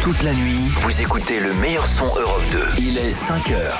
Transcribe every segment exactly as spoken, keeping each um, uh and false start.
Toute la nuit, vous écoutez le meilleur son Europe deux. Il est cinq heures.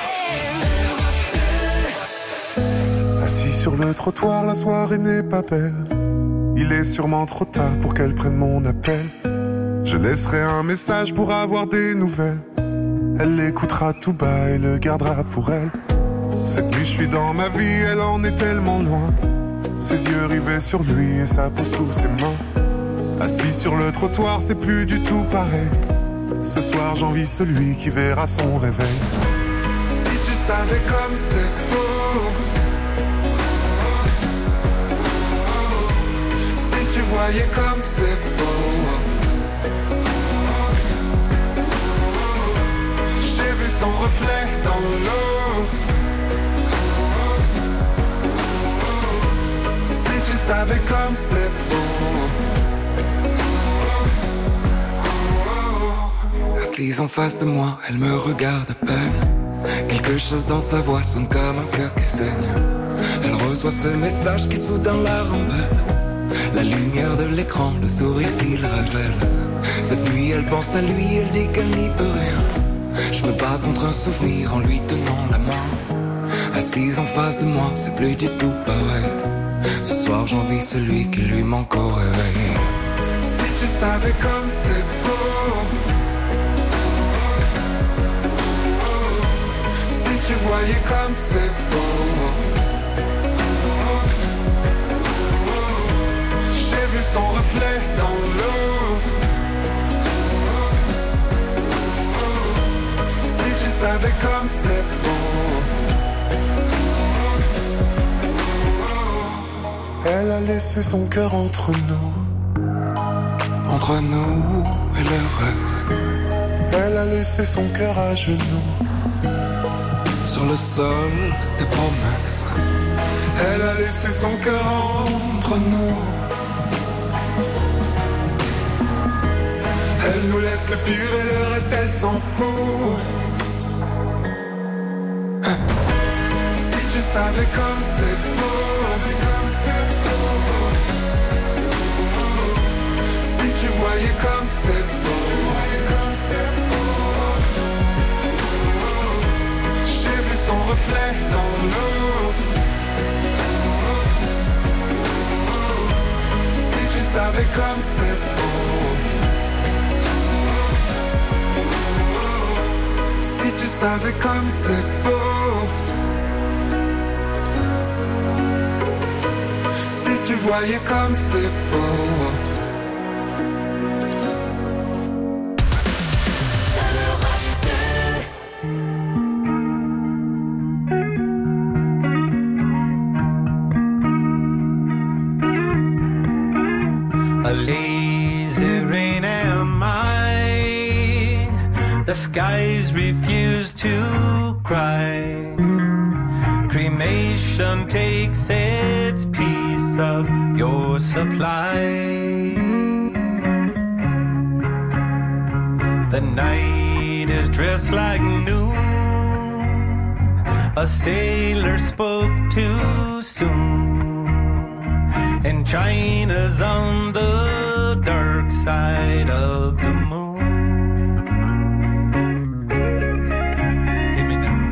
Assis sur le trottoir, la soirée n'est pas belle. Il est sûrement trop tard pour qu'elle prenne mon appel. Je laisserai un message pour avoir des nouvelles. Elle l'écoutera tout bas et le gardera pour elle. Cette nuit je suis dans ma vie, elle en est tellement loin. Ses yeux rivés sur lui et sa peau sous ses mains. Assis sur le trottoir, c'est plus du tout pareil. Ce soir j'envie celui qui verra son réveil. Si tu savais comme c'est beau, si tu voyais comme c'est beau, j'ai vu son reflet dans l'eau. Si tu savais comme c'est beau. Assise en face de moi, elle me regarde à peine. Quelque chose dans sa voix sonne comme un cœur qui saigne. Elle reçoit ce message qui soudain la rend belle. La lumière de l'écran, le sourire qu'il révèle. Cette nuit elle pense à lui, elle dit qu'elle n'y peut rien. Je me bats contre un souvenir en lui tenant la main. Assise en face de moi, c'est plus du tout pareil. Ce soir j'envie celui qui lui manque au réveil. Si tu savais comme c'est beau, si tu voyais comme c'est beau, j'ai vu son reflet dans l'eau. Si tu savais comme c'est beau. Elle a laissé son cœur entre nous, entre nous et le reste. Elle a laissé son cœur à genoux, sur le sol des promesses. Elle a laissé son cœur entre nous. Elle nous laisse le pire et le reste elle s'en fout. Si tu savais comme c'est beau, si tu voyais comme c'est beau, j'ai vu son reflet dans l'eau. Si tu savais comme c'est beau, si tu savais comme c'est beau, si tu voyais comme c'est beau. A lazy rain am I, the skies refuse to cry. Cremation takes its piece of your supply. The night is dressed like noon. A sailor spoke too soon. And China's on the dark side of the moon. Hit me now.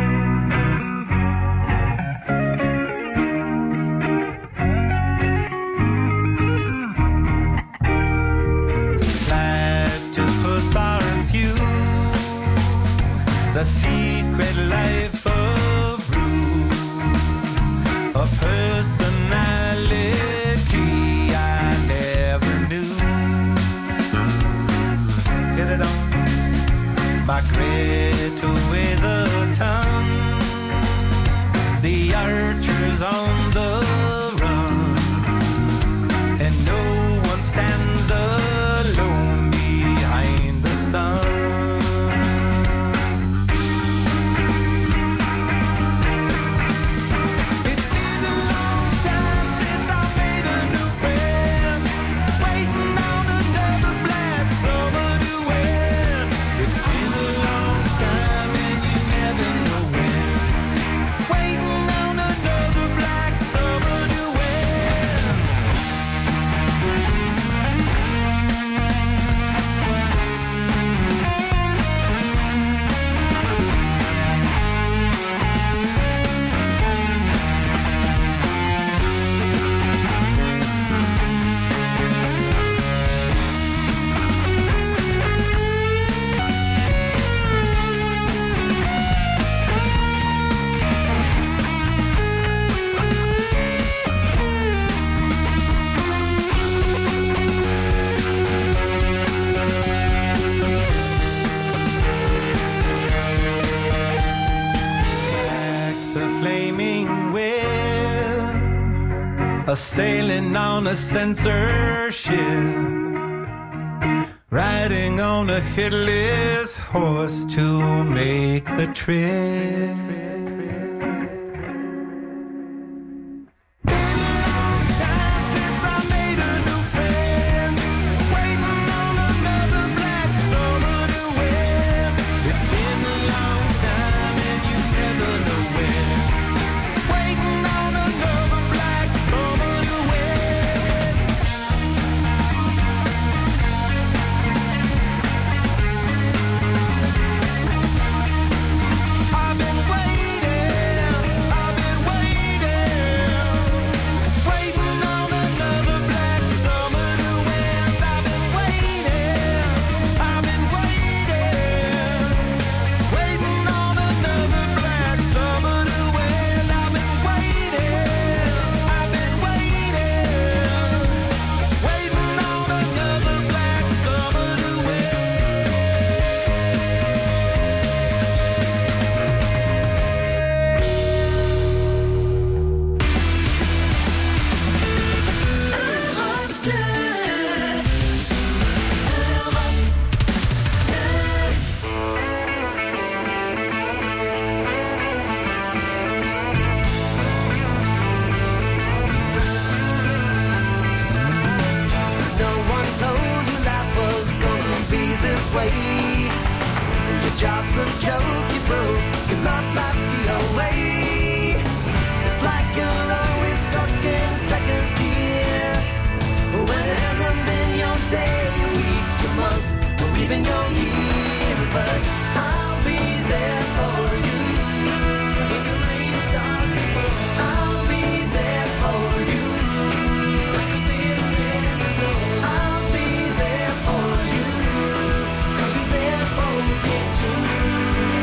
Platypus are few. The secret life of Rue. A personality I never knew. Get it on. My Greta weighs a ton. The archer's on the run. And no one stands alone behind the sun. a sailing on a censorship, riding on a headless horse to make the trip. Too.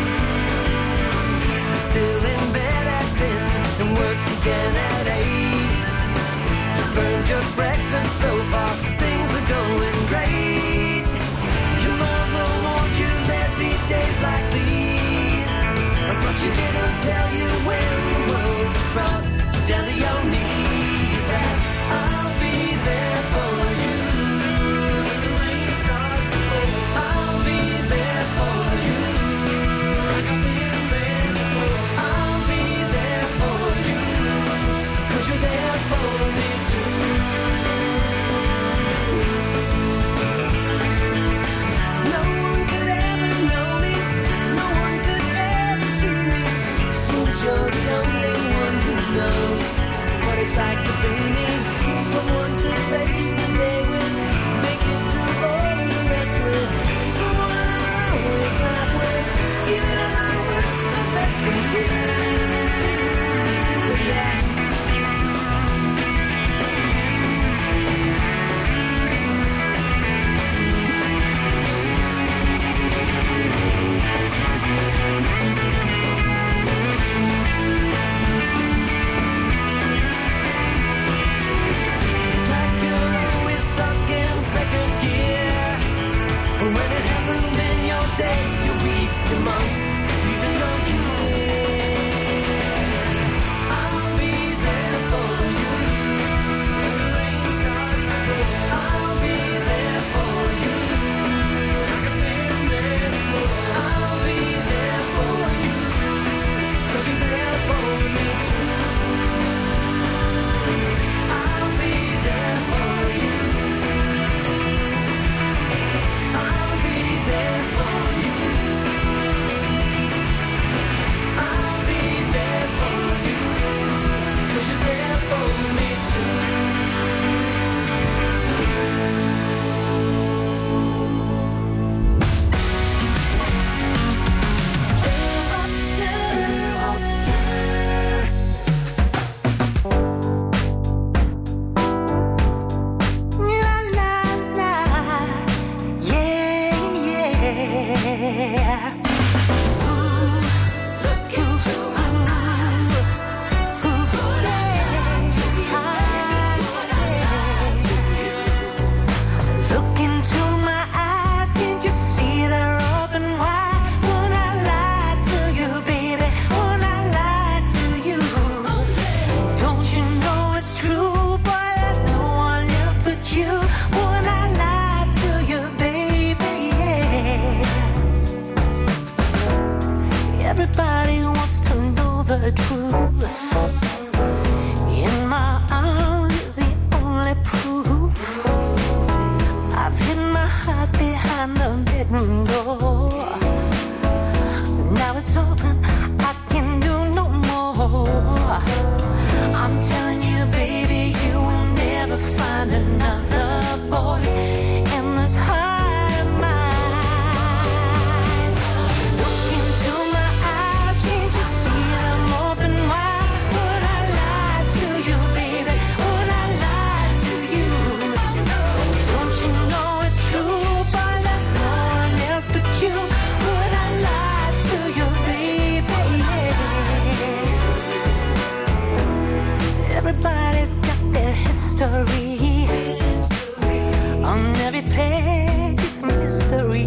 the truth. In my arms is the only proof. I've hid my heart behind the bedroom door. Now it's open, I can do no more. I'm telling you, baby, you will never find another boy in this heart of mine. Look into my eyes, can't you see them open wide? Would I lie to you, baby? Would I lie to you? Don't you know it's true, boy, there's no one else but you. Would I lie to you, baby? Everybody's got their history. On every page it's mystery.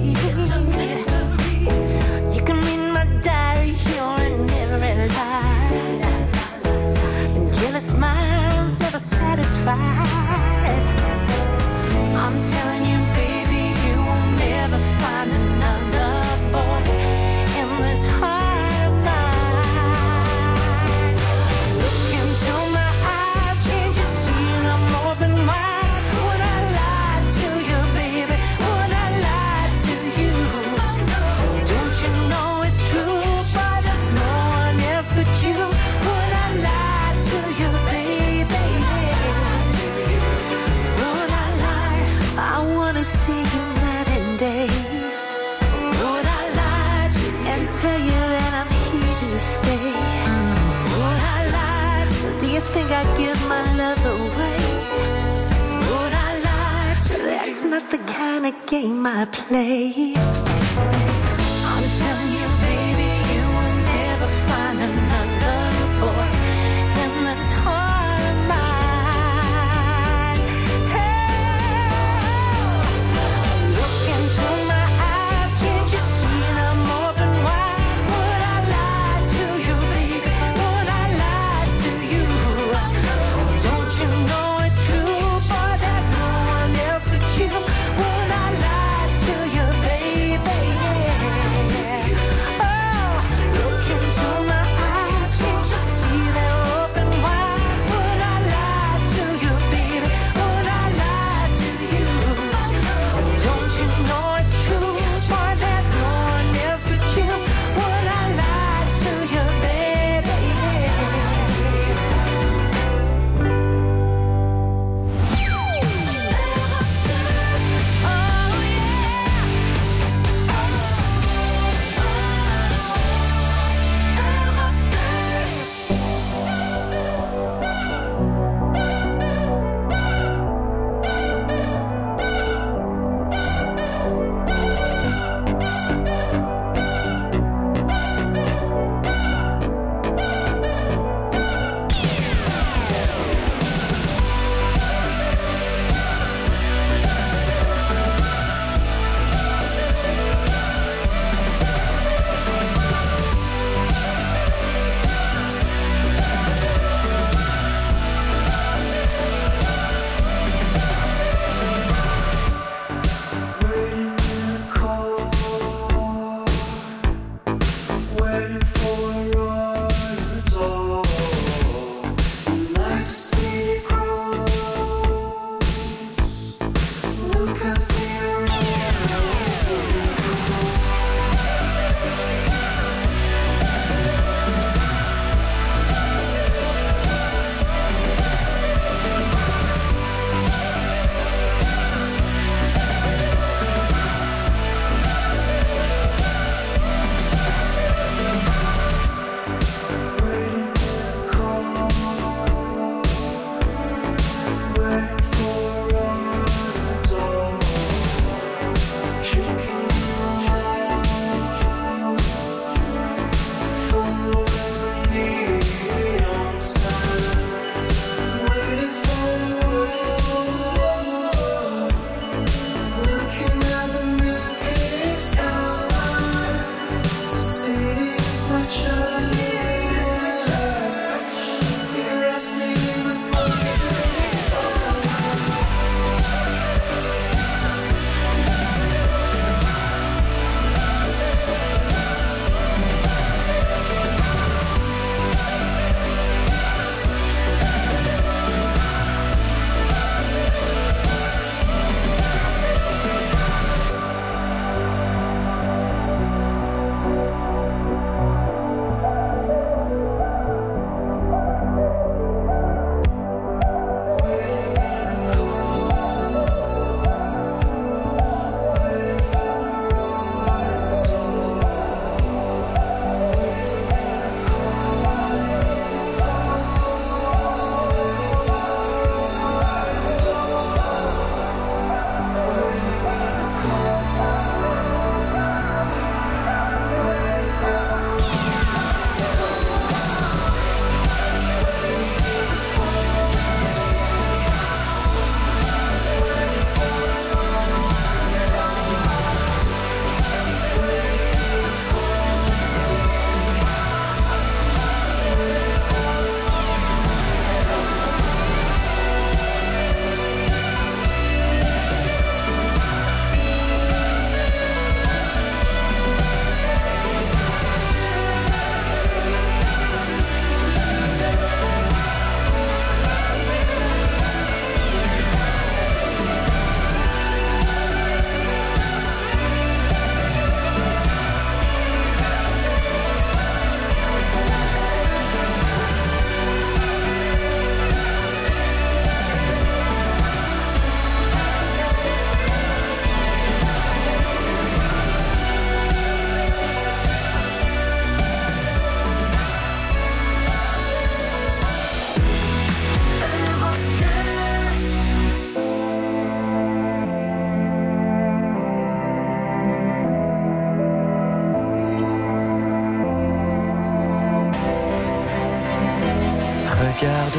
You can read my diary here in every line. And jealous minds never satisfied. I'm telling you, baby, you will never find another boy in this heart of mine. Look into my eyes, can't you see them open wide? Would I lie to you, baby? Would I lie to you? Don't you know it's true, boy, there's no one else but you. Would I lie to you, baby? Would I lie? I wanna see you night and day. Would I lie and tell you that I'm here to stay? Would I lie? Do you think I'd give my love away? Would I lie? That's not the kind of game I play. I'm telling you, baby, you will never find another boy in this heart of mine. Hey, look into my eyes, can't you see them open wide? Would I lie to you, baby? Would I lie to you? Don't you know it's true, boy, there's no one else but you. Would I lie to you, baby?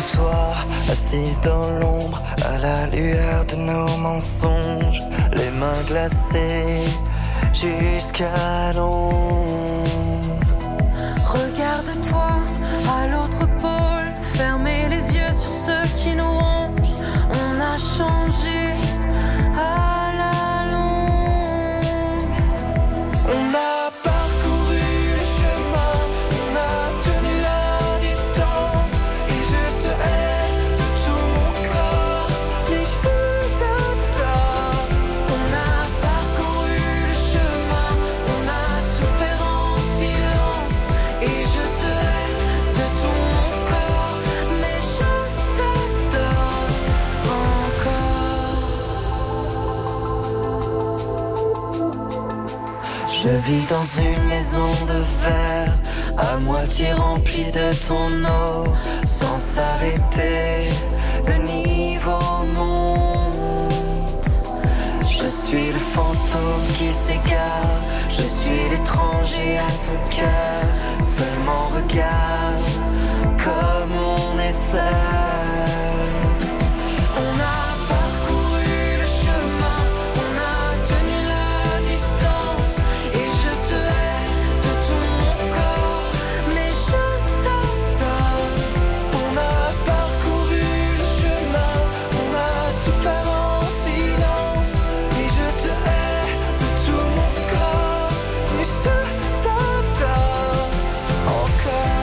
de toi, assise dans l'ombre, à la lueur de nos mensonges, les mains glacées jusqu'à l'ombre. Regarde-toi à l'autre pôle, fermez les yeux sur ceux qui nous rongent. On a changé à la longue. On a parcouru le chemin, on a tenu la distance, et je te hais de tout mon corps, mais je t'adore. On a parcouru le chemin, on a souffert en silence, et je te hais de tout mon corps, mais je t'adore encore. Je vis dans une maison de verre, à moitié remplie de ton eau, sans s'arrêter, le niveau monte. Je suis le fantôme qui s'égare, je suis l'étranger à ton cœur. Seulement regarde comme on est seul. On a parcouru le chemin, on a tenu la distance, et je te hais de tout mon corps, mais je t'adore. On a parcouru le chemin, on a souffert en silence, et je te hais de tout mon corps, mais je t'adore encore.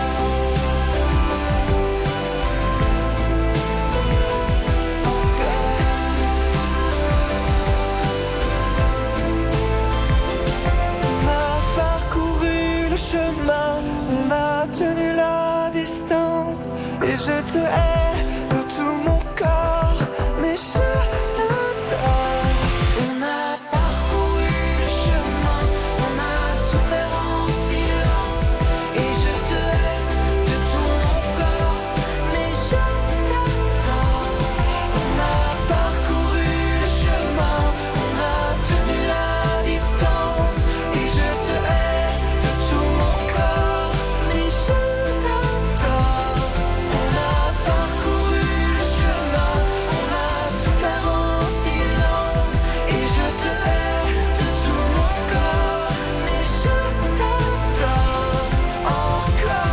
On a parcouru le chemin, on a tenu la distance, et je te hais de tout mon corps, mais je t'adore. On a parcouru le chemin, on a souffert en silence, et je te hais de tout mon corps, mais je t'adore. On a parcouru le chemin, on a tenu la distance, et je te hais de tout mon corps, mais je t'adore. On a parcouru le chemin, on a souffert en silence, et je te hais de tout mon corps, mais je t'adore encore,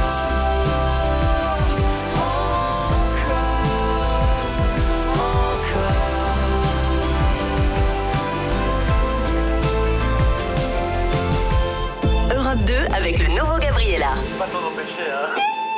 Europe deux avec le nouveau Gabriella. Pas t'en empêcher, hein.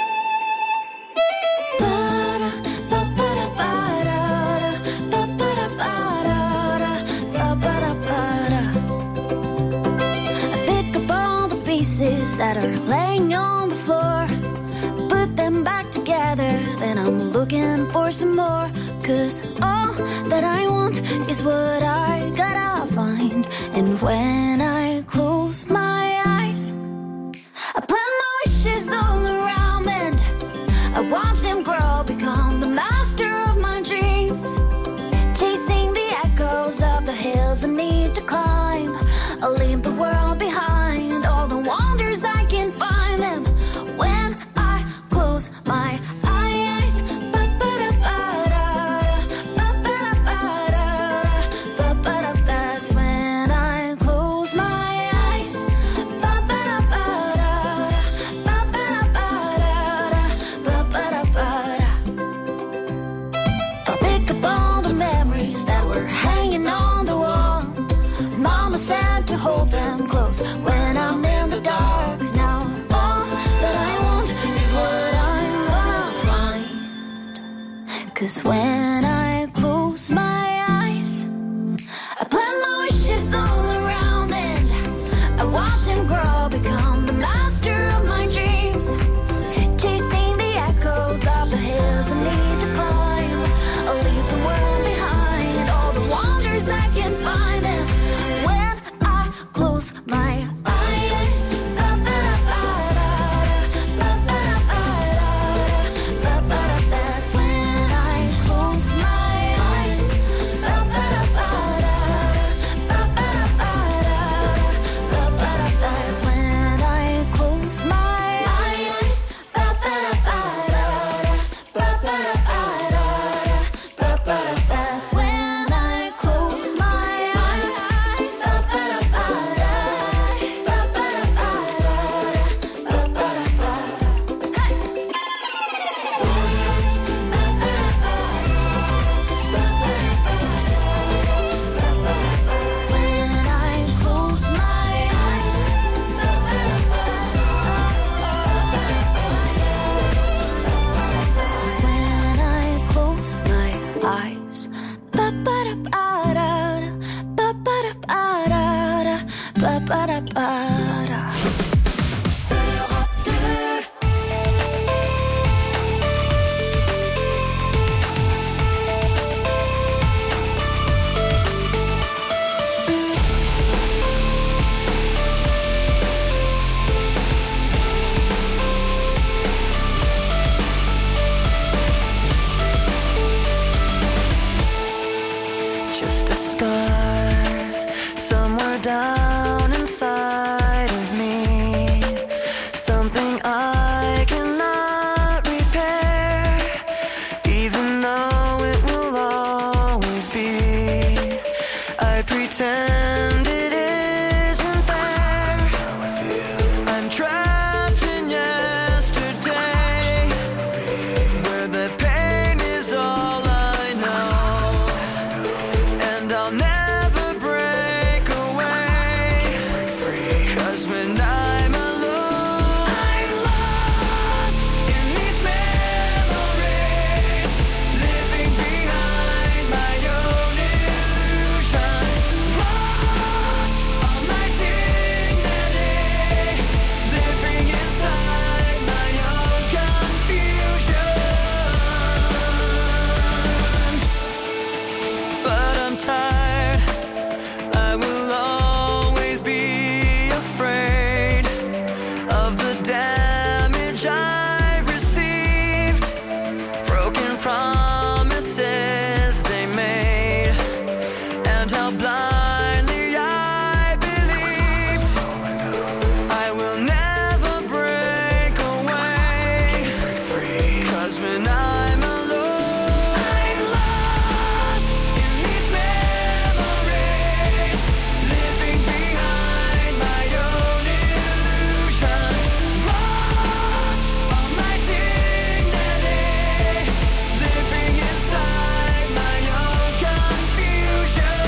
I pick up all the pieces that are laying on the floor, put them back together, then I'm looking for some more. Cause all that I want is what I gotta find. And when I close my eyes, I plant my wishes all around, and I watch them grow, become the master of my dreams, chasing the echoes of the hills I need to climb. I'll leave the world behind, all the wonders I can find them when I close my eyes. That's when I close my eyes. I'll pick up all the memories that were hanging on the wall. Mama said to hold them close when I'm in the dark. Now all that I want is what I'm gonna find. Cause when I close my eyes, I plant my wishes all around, and I watch them grow, become the master of my dreams, chasing the echoes of the hills I need to climb. I'll leave the world behind, all the wonders I can find, and when I close my eyes, that's when I close my just a scar somewhere down inside of me, something I cannot repair, even though it will always be. I pretend it isn't there. I'm trapped in yesterday, where the pain is all I know, and I'll never break away, 'cause when I'm alone, I'm lost in these memories, living behind my own illusion, lost all my dignity, living inside my own confusion. But I'm tired, I will always be afraid of the damage I've received, broken promises they made, and how blindly I believed. I will never break away, 'cause when I'm alone, I'm lost in these memories, living behind my own illusion, lost all my dignity, living inside my own confusion.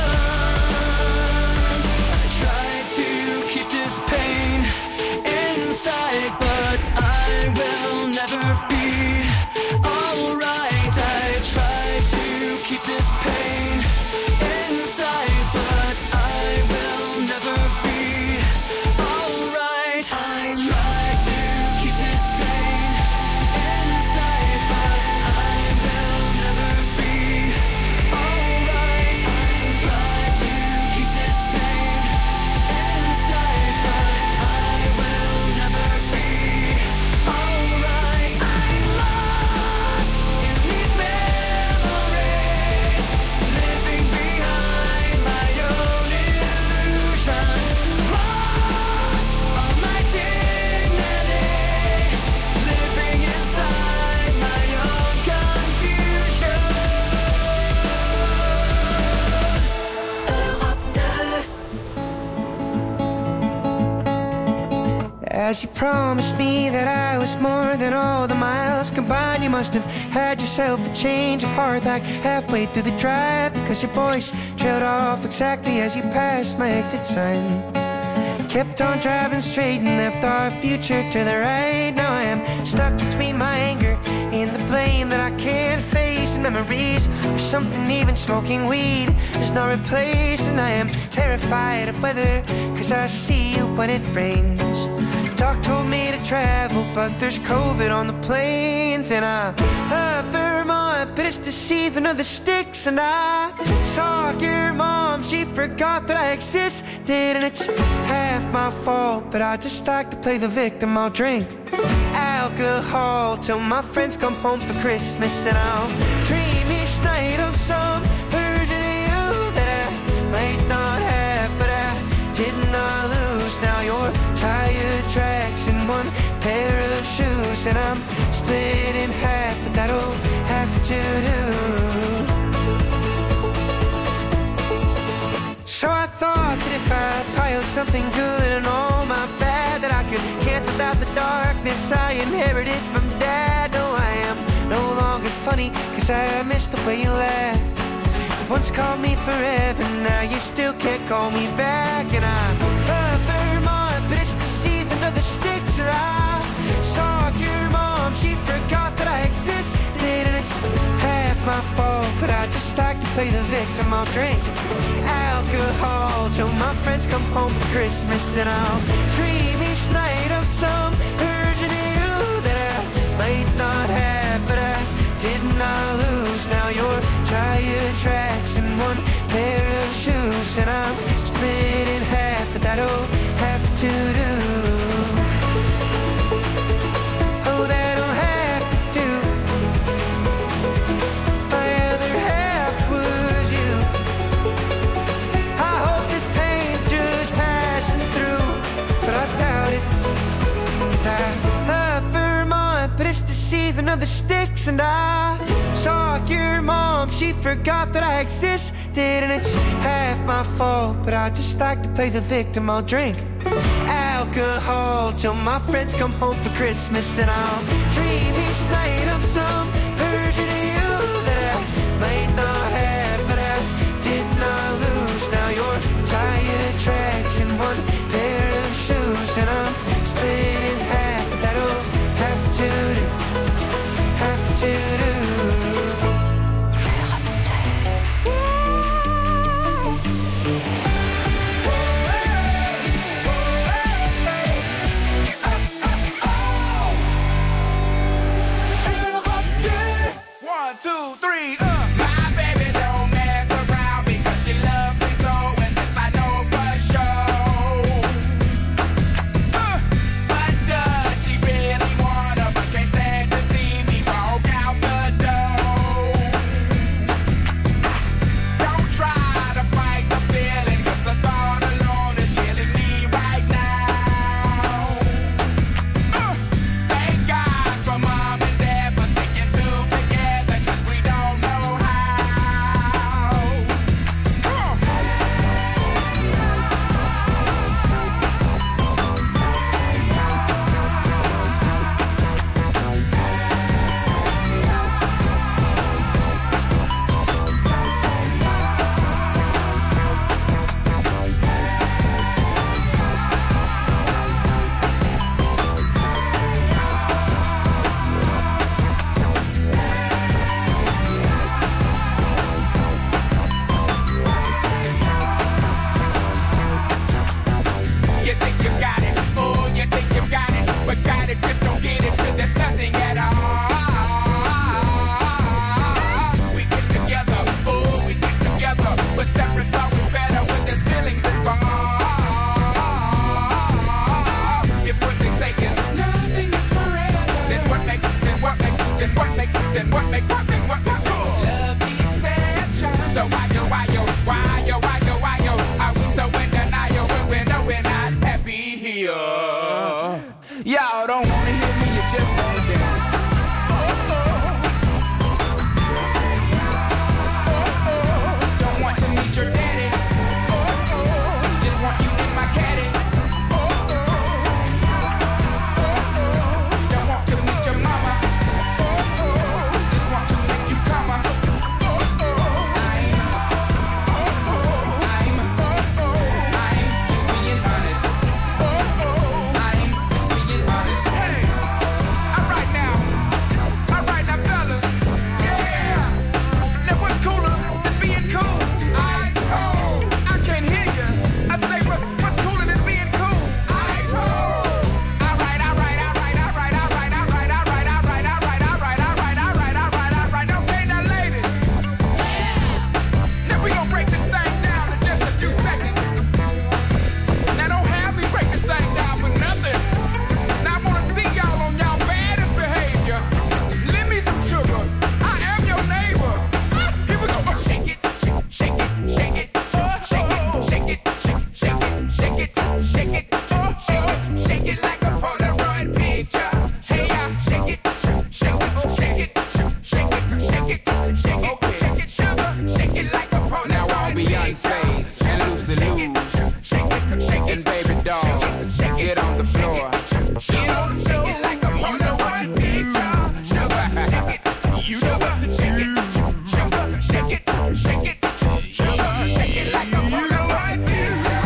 I try to keep this pain inside, but I will never be alright. I try to keep this pain inside, but I will never be alright. I try to keep this pain inside, but I will never be alright. I try to keep this pain inside, but I will never be alright. I'm lost in these memories, living behind my own illusion, lost all my dignity, living inside my own confusion. Europe deux. As you promised me that I was more than all the miles combined, you must have had yourself a change of heart like halfway through the drive, because your voice trailed off exactly as you passed my exit sign. Kept on driving straight and left our future to the right. Now I am stuck between my anger and the blame that I can't face, and memories or something even smoking weed is not replaced. And I am terrified of weather, 'cause I see you when it rains. Doc told me to travel, but there's COVID on the planes. And I love Vermont, but it's the season of the sticks. And I saw your mom, she forgot that I existed. And it's half my fault, but I just like to play the victim. I'll drink alcohol till my friends come home for Christmas. And I'll dream each night of some version of you that I might not have, but I did not lose. Now you're tire tracks and one pair of shoes, and I'm split in half, but that'll have to do. So I thought that if I piled something good and all my bad, that I could cancel out the darkness I inherited from Dad. No, I am no longer funny, 'cause I miss the way you laugh. You once called me forever, now you still can't call me back. And I love Vermont, but it's the season of the sticks. And I saw your mom, she forgot that I existed. And it's half my fault, but I just like to play the victim. I'll drink alcohol till my friends come home for Christmas. And I'll dream each night of some version of you that I might not have, but I did not lose. Now you're tire tracks and one pair of shoes, and I'm split in half, but that'll have to do. Oh, that'll have to do. My other half was you. of the sticks. And I saw your mom, she forgot that I existed. And it's half my fault, but I just like to play the victim. I'll drink alcohol till my friends come home for Christmas. And I'll dream each night of some version of you that I might not have, but I did not lose. Now you're tired tracks and one pair of shoes, and I'm split in half. That'll have to do, have to do. Two, three, uh. My baby don't mess around because she loves me so, and this I know for sure. Uh. But does she really wanna, but can't stand to see me walk out the door? Don't try to fight the feeling, cause the thought alone is killing me right now. Uh. Thank God for mom and dad for sticking together. We don't know how. Come on. You think you got it, oh, you think you got it, but got it, just don't get it, till there's nothing at all. We get together, oh, we get together, but separate's always better when there's feelings involved. If what they say is nothing is forever, then what makes, then what makes, then what makes, then what makes, what makes, what makes love the exception. So why yo, why yo, why yo, why yo, why yo, are we so in denial when we know we're not happy here? Y'all don't wanna hear me, you just wanna dance. Oh, oh. Oh, oh. Don't want to meet your daddy. Oh, oh. Just want you in my caddy. Oh, oh. Oh, oh. Don't want to meet your mama. Oh, oh. Just want to make you come. Oh, oh. I'm, oh, oh. I'm, oh, oh. I'm just being honest. Oh, oh. I'm just being honest. Hey, all right now, all right now, fellas. Yeah. Now what's cooler than being cool? Ice cold. I can't hear you. I say what's what's cooler than being cool? Ice cold. All right, all right, all right, all right, all right, all right, all right, all right, all right, all right, all right, all right, all right, all right. Okay, now ladies. Now we gonna break this thing down in just a few seconds. Now don't have me break this thing down for nothing. Now I wanna see y'all on y'all baddest behavior. Lend me some sugar. I am your neighbor. Ah, here we go. Oh, shake it, shake, shake it, shake it, oh, shake it, shake it, shake, shake it, shake it, shake it, oh, shake it, shake it like a Polaroid picture. Hey, yeah, shake it, shake, shake it, shake it, shake it, shake it, shake it, shake it, sugar, shake it like a Polaroid. Now all Beyonce's and Lucy Lou's shake it, shake it, and baby dolls, get on the floor, get on the floor, like a Polaroid picture. Sugar, shake it, you know what to shake it, sugar, shake it, shake it, sugar, shake it like a Polaroid picture.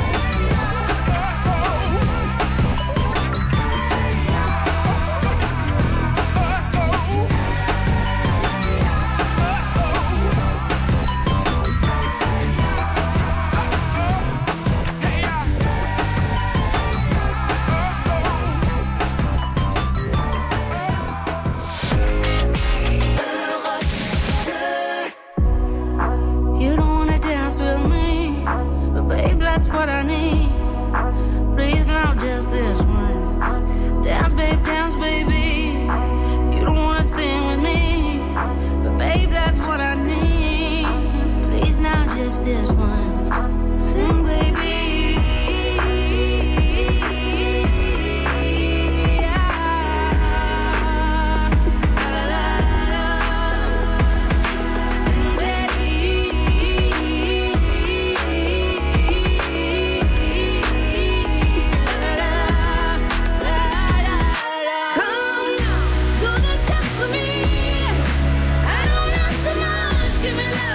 You don't wanna dance with me, but babe, that's what I need. Please, not just this once. Dance, babe, dance, baby. You don't wanna sing with me, but babe, that's what I need. Please, not just this once. Sing, baby. Yeah.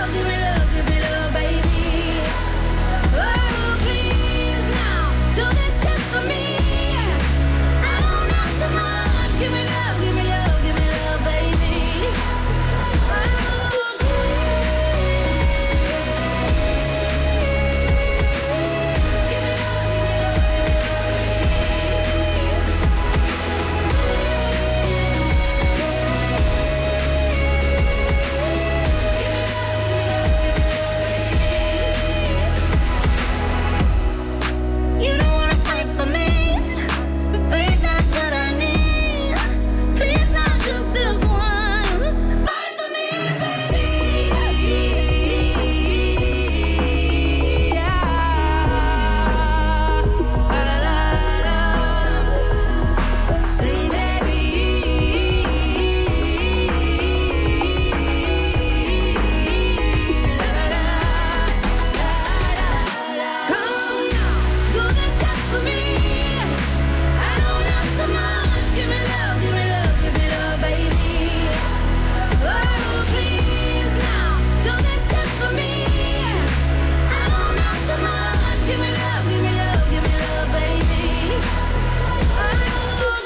love, give me love, give me love, baby. Oh, please now, do this just for me. I don't know so much. Give me love, give me love, give me love, baby. Oh, you don't wanna fight for me, but babe, that's what I need. Please, not just this once. Fight for me, baby. Yeah. La, la, la. Sing, baby. La, la, la. Come now, do this just for me. I don't know so much. Give me love, give me love, give me love, baby. Oh, please now, do this just for me. I don't know so much. Give me love, give me love, give me love, baby. Oh,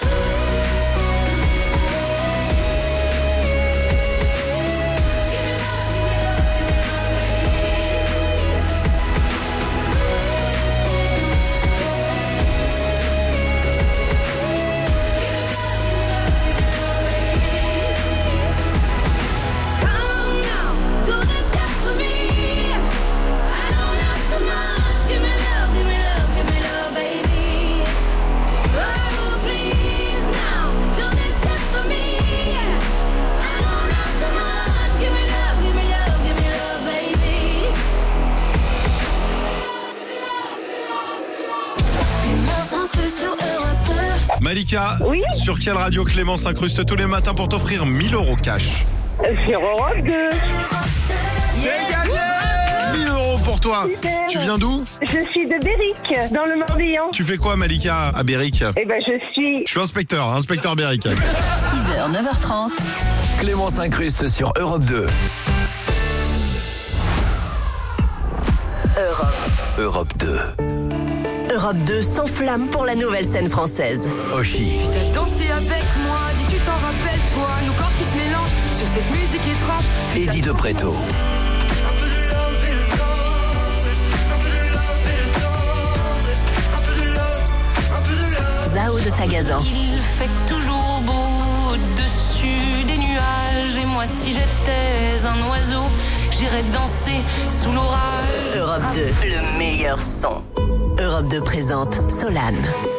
give me love, give me love, give me Come now, do this just for me. I don't know so much. Give me love, give me love, give me love, baby. Oh, please now, do this just for me. I don't know so much. Give me love, give me love, give me love, baby. Clémence incruste sur Europe deux. Malika, Oui. sur quelle radio Clément s'incruste tous les matins pour t'offrir mille euros cash? Sur Europe deux. C'est gagné mille euros pour toi. Super. Tu viens d'où? Je suis de Béric, dans le Morbihan. Tu fais quoi Malika à Béric? Eh ben, je suis... Je suis inspecteur, hein, inspecteur Béric. six heures, neuf heures trente. Clément s'incruste sur Europe deux. Europe. Europe deux. Europe deux s'enflamme pour la nouvelle scène française. Oshi. T'as dansé avec moi, dis tu t'en rappelles toi, nos corps qui se mélangent sur cette musique étrange. Eddie de Preto. Zao de Sagazan. Il fait toujours beau au-dessus des nuages, et moi si j'étais un oiseau, j'irais danser sous l'orage. Europe deux, le meilleur son. Europe deux présente Solane.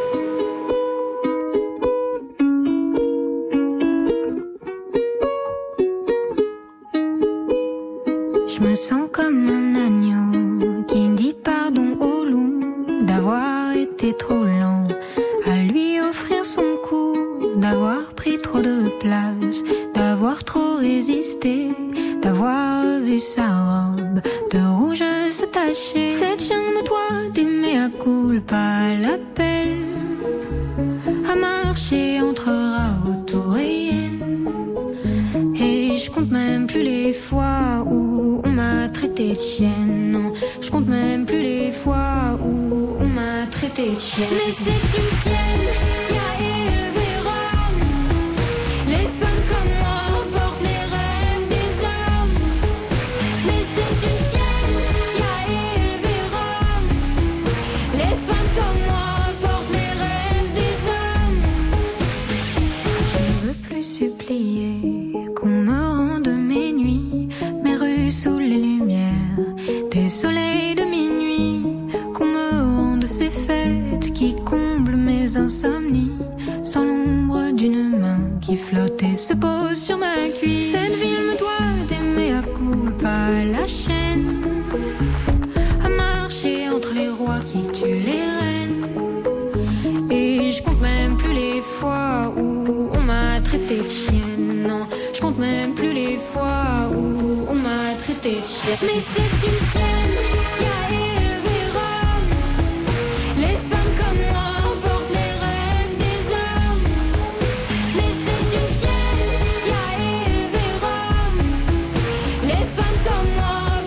Je me sens comme un agneau qui dit pardon au loup d'avoir été trop lent à lui offrir son cou, d'avoir pris trop de place, d'avoir trop résisté, d'avoir revu sa robe de rouge se tacher. Cette jeune me doit d'aimer à culpa l'appel à marcher entre Raoult et Yen. Et je compte même plus les fois où on m'a traité de chienne. Non, je compte même plus les fois où on m'a traité de chienne. Mais c'est une chienne qui a élevé Rome. Les femmes comme moi portent les rêves des hommes. Mais c'est une chienne qui a élevé Rome. Les femmes comme moi portent les rêves des hommes. Je ne veux plus supplier qu'on me rende mes nuits, mes rues sous les lumières des soleils de minuit, qu'on me rende ces fêtes qui comblent mes insomnies, sans l'ombre d'une main qui flotte et se pose sur ma cuisse. Cette ville me doit d'aimer à culpa la chaîne, à marcher entre les rois qui tuent les reines. Et je compte même plus les fois où on m'a traité de chienne. Non, je compte même plus les fois où on m'a traité de chienne. Mais c'est une chienne qui a élevé Rome. Les femmes comme moi portent les rêves des hommes. Mais c'est une chienne qui a élevé Rome. Les femmes comme moi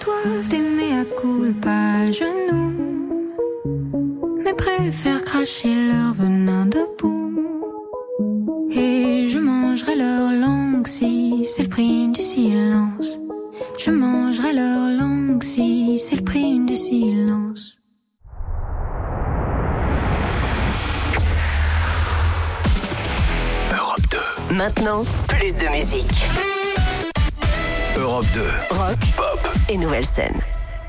soif d'aimer à culpa à genoux, mais préfèrent cracher leur venin debout. Et je mangerai leur langue si c'est le prix du silence. Je mangerai leur langue si c'est le prix du silence. Europe deux. Maintenant, plus de musique. Europe deux. Rock, pop et nouvelle scène.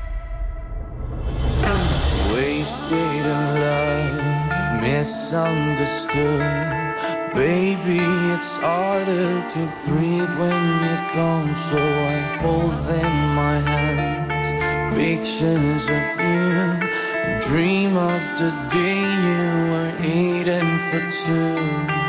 Wasted in love, misunderstood. Baby, it's harder to breathe when you're gone, so I hold in my hands pictures of you, and dream of the day you were eating for two.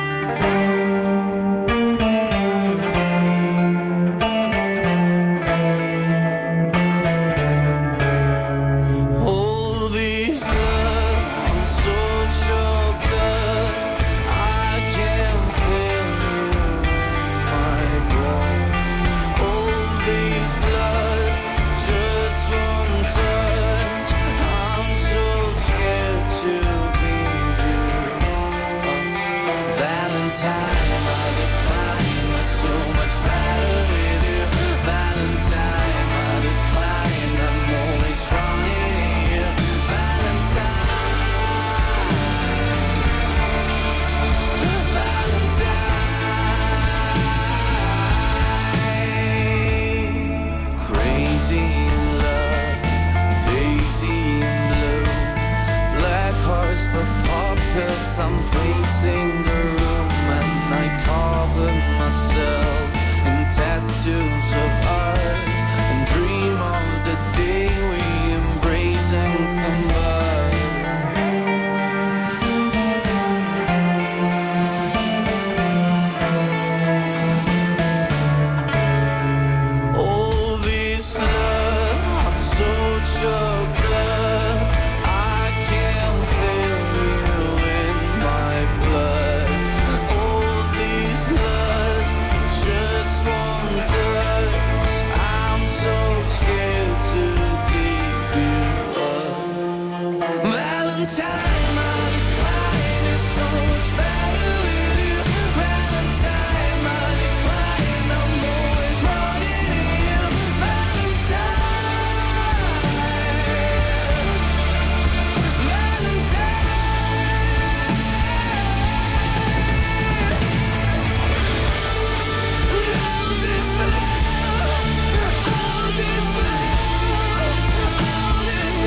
I'm pacing the room and I cover myself in tattoos of ours and dream of the day we embrace and combine. All this love, I'm so choked up, I can't feel you in my blood. All this lust for just one touch, I'm so scared to give you up. Valentine, my decline is so much better with you. Valentine, my decline, I'm always running to you. Valentine, Valentine. All this love, all this love, all this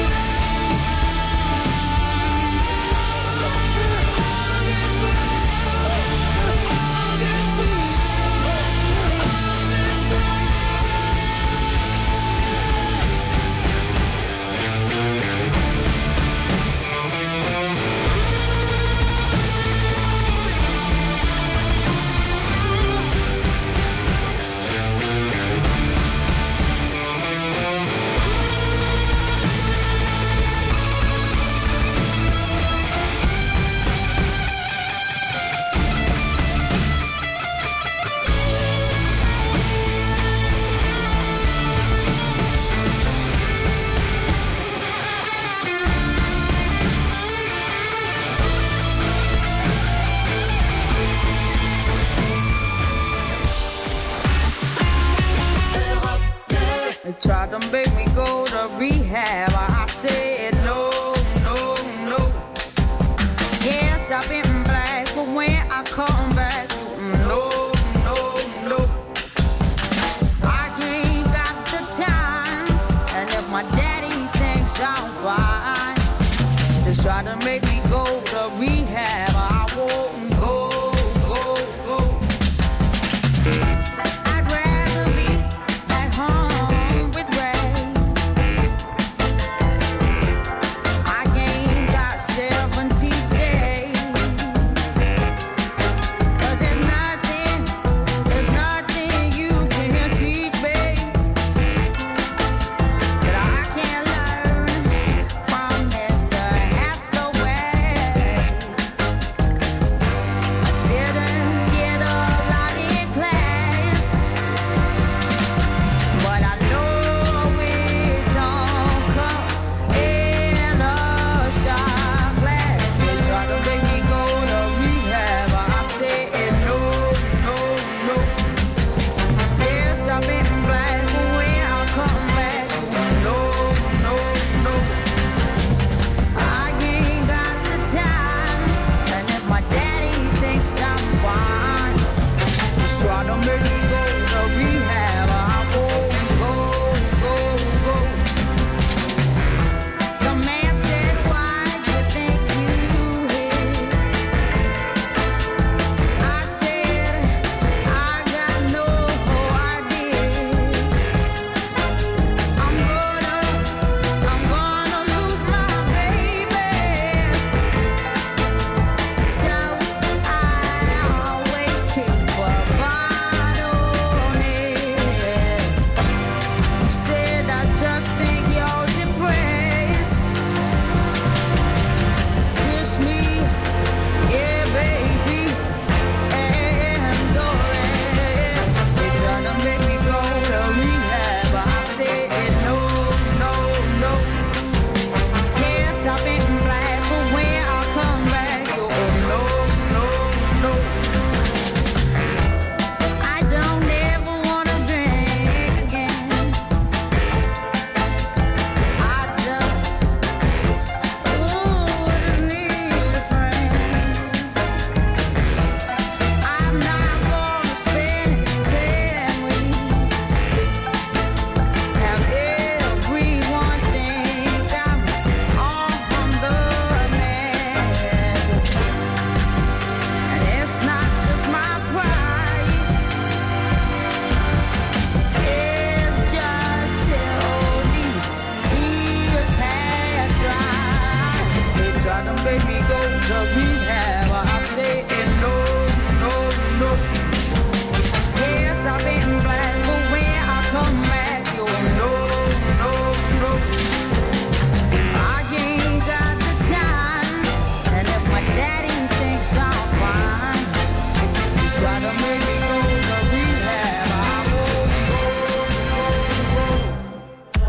They tried to make me go to rehab. I said no, no, no. Yes, I've been black, but when I come back, no, no, no. I ain't got the time, and if my daddy thinks I'm fine, they try to make me go to rehab. I won't go, go, go. I'd rather be at home with Ray. I ain't got seventy days. 'Cause there's nothing, there's nothing you can teach me that I can't learn from Mister Hathaway.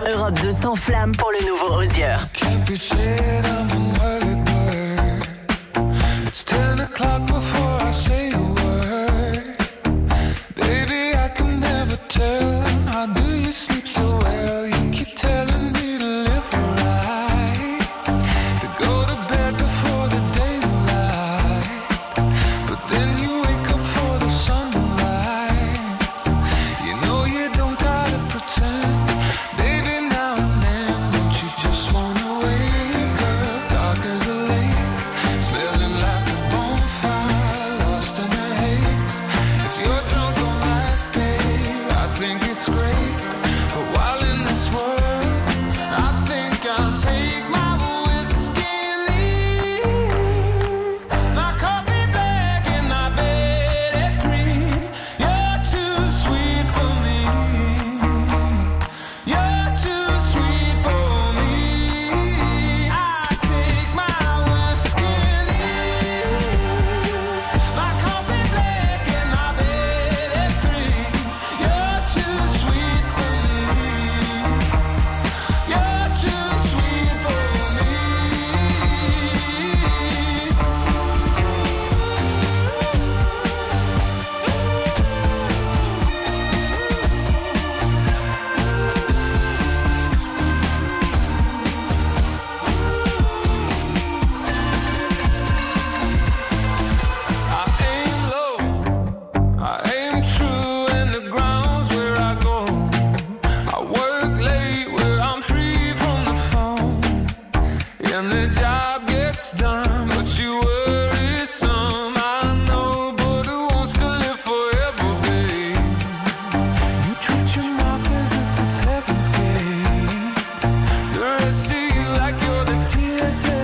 Europe deux s'enflamme pour le nouveau Hozier. Can't be said I'm an early bird. It's ten o'clock before I say a word. Baby, I can never tell. How do you sleep so well? You keep telling me to live right, to go to bed before the daylight, but then you wake up for the sunrise. You know you don't gotta pretend. Baby, now and then, don't you just wanna wake up dark as a lake, smelling like a bonfire, lost in a haze. If you're drunk on life, babe, I think it's great. But while in this world, I think I'll take my whiskey and leave. My coffee black and my bed at three. You're too sweet for me. You're too sweet for me. I take my whiskey and leave. My coffee black and my bed at three. You're too sweet for me. You're too sweet for me. I aim low, I aim true, and the ground's where I go. I work late where I'm free from the phone, and the job gets done, but you worry some. I know, but who wants to live forever, babe? You treat your mouth as if it's heaven's gate. The rest of you like you're the T S A.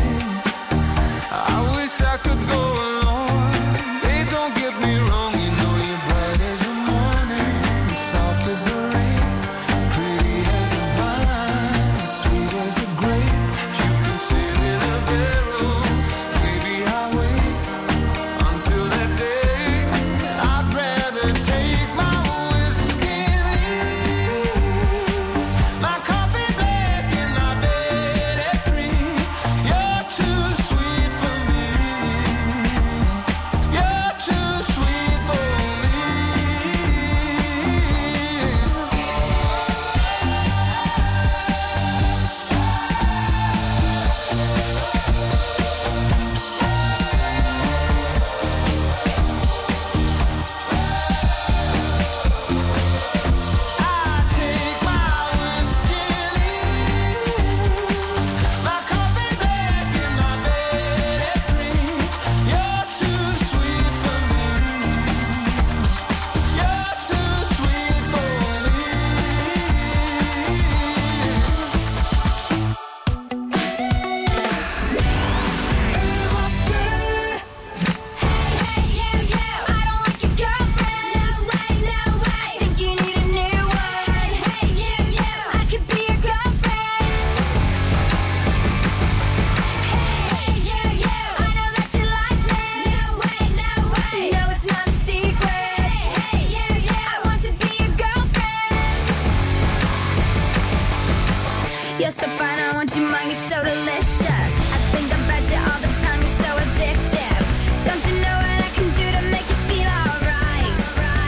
I wish I could go along. Babe, don't get me wrong. You know you're bright as the morning, soft as the rain, pretty as a vine, as sweet as a grape. If you can sit in a barrel, maybe I'll wait until that day. I'd rather take my whiskey and leave. My coffee black and my bed at three. You're too sweet for me. You're too sweet for me. I take my whiskey and leave. My coffee black and my bed at three. You're too sweet for me. You're too sweet for me. You're so fine, I want you mine, you're so delicious. I think about you all the time, you're so addictive. Don't you know what I can do to make you feel alright?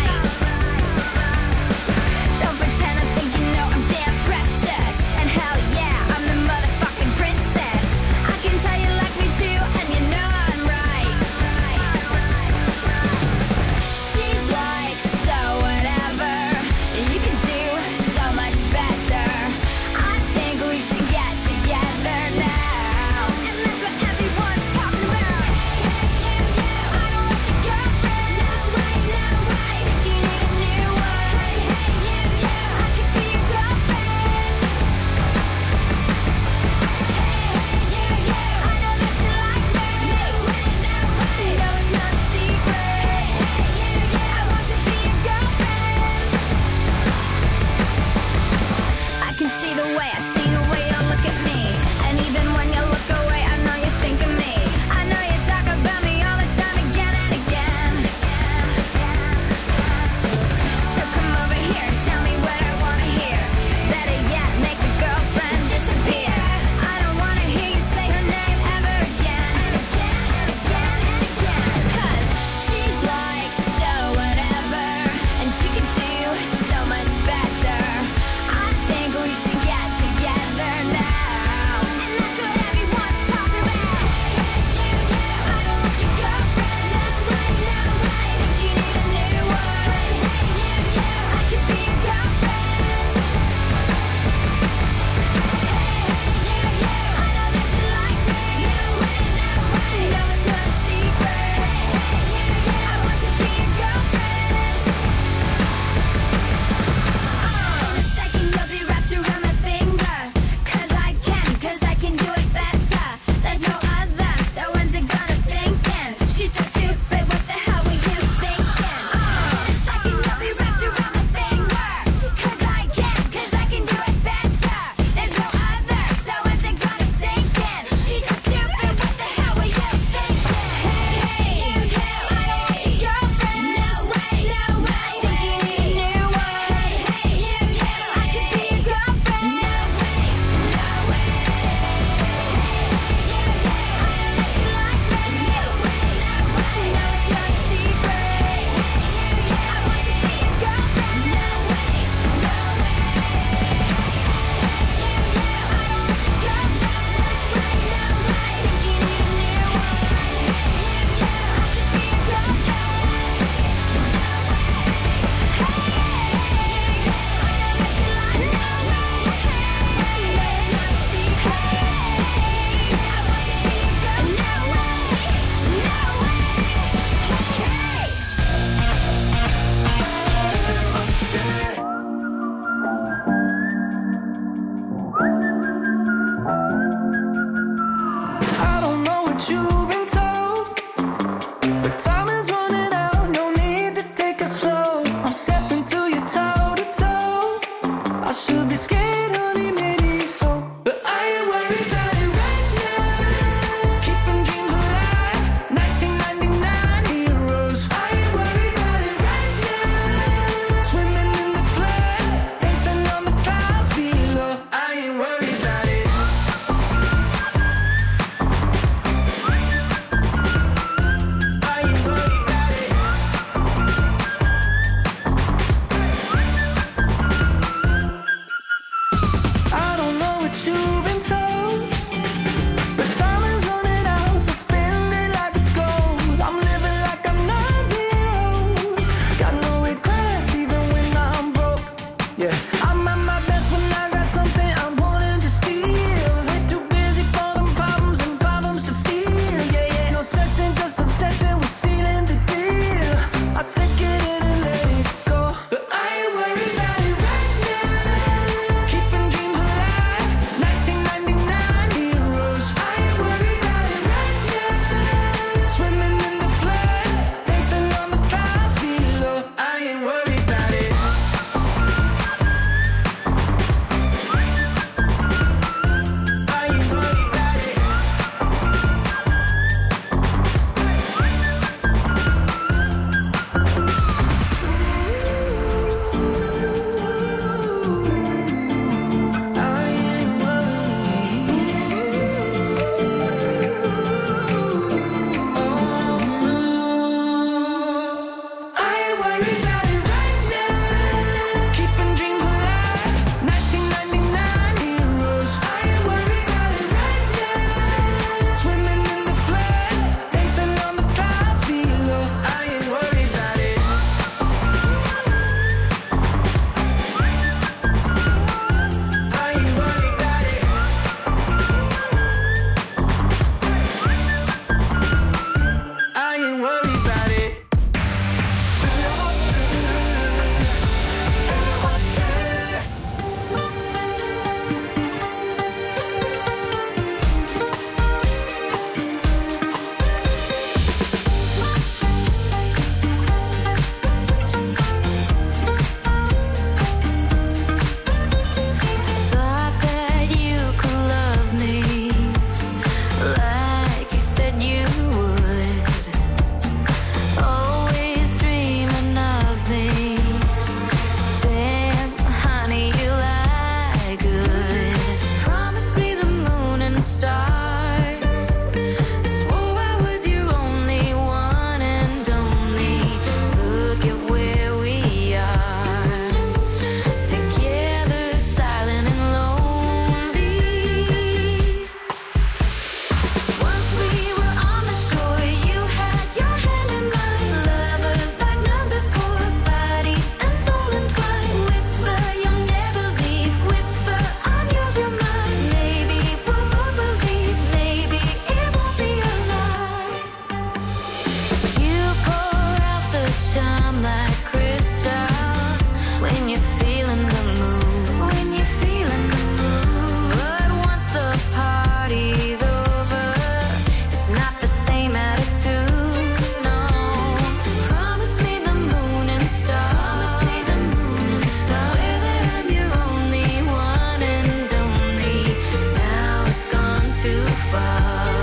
Don't pretend I think you know I'm damn precious. And hell yeah, I'm the motherfucking princess. I can tell you like me too, and you know I'm right. She's like, so whatever, you can do so much better. I think we should get together now. And that's what everyone's far.